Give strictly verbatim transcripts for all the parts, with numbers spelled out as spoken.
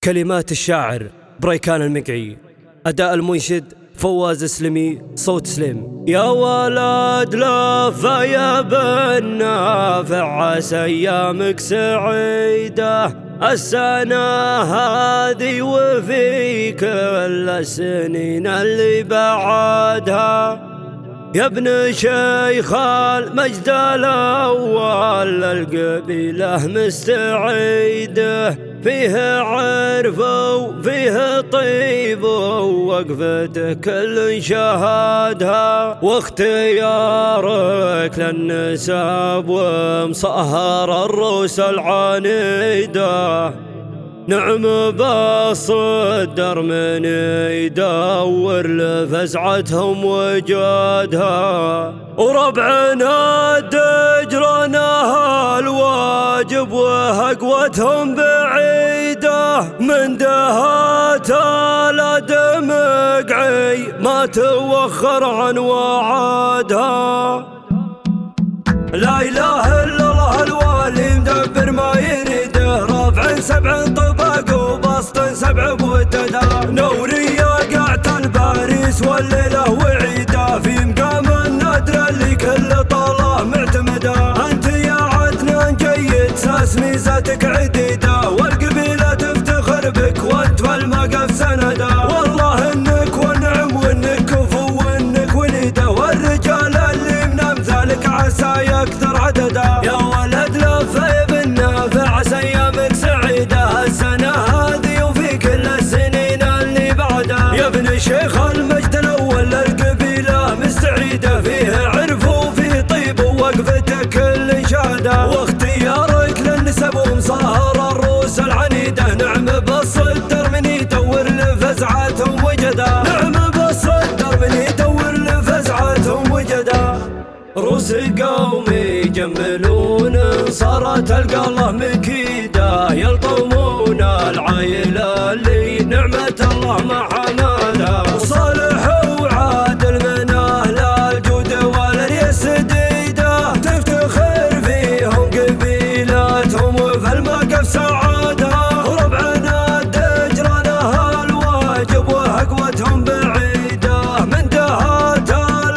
كلمات الشاعر بريكان المقعي، أداء المنشد فواز سلمي، صوت سليم. يا ولد لف يا بن نافع عسى ايامك سعيدة السنة هذه وفي كل السنين اللي بعدها. يا ابن شيخ المجد الأول القبيلة مستعيده، فيه عرف وفيه طيب ووقفتك كل شهادها، واختيارك للنساب ومصهر الروس العنيدة. نعم بالصدر من يدور لفزعتهم وجودها، وربعنا دجرنا الواجب وهقوتهم بعيدة. من دهات الدمقعي ما توخر عن وعادها. لا إله إلا الله الوالي مدبر ما يريده، رافع سبع طبق وبسط سبع بوتدا. نوري قعت الباريس والليلة وعيده، في مقام النادر اللي كل طاله معتمده. انت يا عدنان جيد ساس ميزاتك عديده، والقبيلة تفتخر بك وانت والمقف سنده. والله انك والنعم وانك كفو وانك وليده، والرجال اللي من امثالك عسى يكثر عددا. يا ولد لف يا بن نافع عسى ايامك سعيده السنه هذه وفي كل السنين اللي بعدها. يا ابن شيخ المجد الاول القبيله مستعيده، فيه عرف وفيه طيب ووقفتك كل شهاده، واختيارك للنسب ومصهر الروس العنيده. نعم بالصدر من يدور لفزعتهم وجدا، نعم بالصدر من يدور لفزعتهم وجدا. روس قومي يجملون صارت تلقى الله مكيده، يلطمون العائله اللي نعمه الله ما حملها. صالح وعادل من اهل الجود والريس ديده، تفتخر فيهم قبيلتهم وفي الموقف سعادها. وربعنا دجرنا الواجب وهقوتهم بعيده، من دهات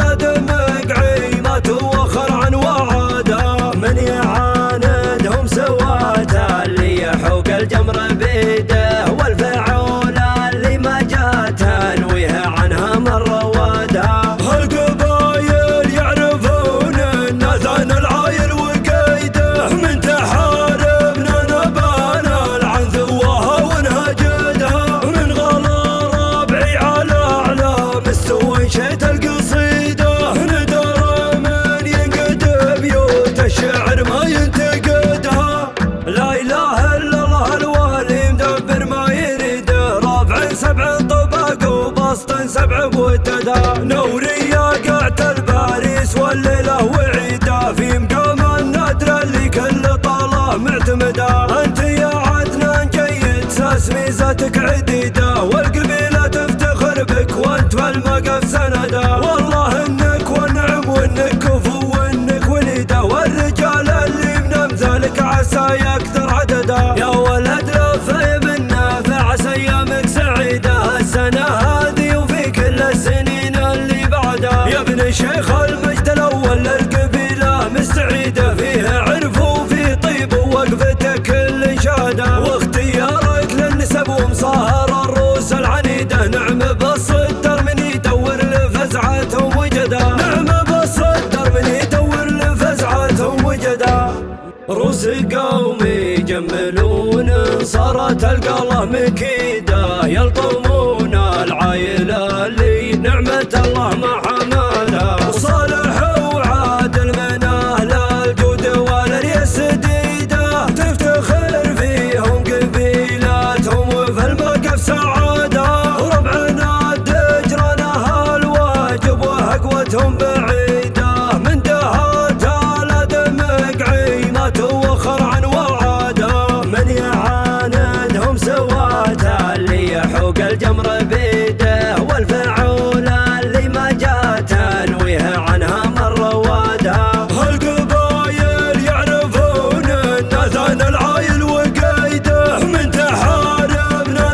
الدمقعي ما توخر عن وعاده. من يعاندهم سواته اللي يحوق الجمر بيده، والفعول اللي ما جات تنويه عنها مره وادها. هالقبايل يعرفون الناثن العايل وقيده، من تحاربنا نبانا العنث وها ونهجدها. من غلا ربعي على اعلى مستوى شيت القصيده، ندر من ينقد بيوت الشعر ما ينتقدها. لا اله الا الله الوالي مدبر ما يريده، رافع سبع طبق وبسط سبع بوتدا. نوري قعت الباريس والليله وعيده، في مقام النادر اللي كل طاله معتمده. انت يا عدنان جيد ساس ميزاتك عديده، والقبيله تفتخر بك وانت والمقف سنده. والله انك والنعم وانك كفو وانك وليده، والرجال اللي من امثالك عسى يكثر عددا. يا ولد لف يا بن نافع عسى ايامك سعيده السنه هذه وفي كل السنين اللي بعدها. يا ابن شيخ المجد الاول القبيله مستعيده، فيه عرف وفيه طيب ووقفتك كل شهاده، واختيارك للنسب ومصهر الروس العنيده. نعم بالصدر من يدور لفزعتهم وجدا، نعم بالصدر من يدور لفزعتهم وجدا. روس قومي يجملون صارت تلقى الله مكيده، يلطمون العائله اللي نعمه الله ما حملها. صالح وعادل من اهل الجود والريس ديده، تفتخر فيهم قبيلتهم وفي الموقف سعادها. وربعنا دجرنا الواجب وهقوتهم بعيده، من دهات الدمقعي ما توخر عن وعاده. من يعاندهم سواته اللي يحوق الجمر بيده، والفعول اللي ما جات تنويه عنها مره وادها. هالقبايل يعرفون الناثن العايل وقيده، من تحاربنا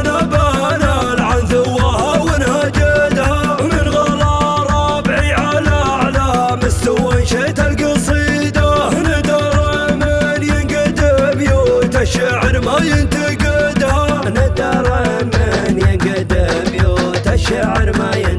الشعر ما ينتهي.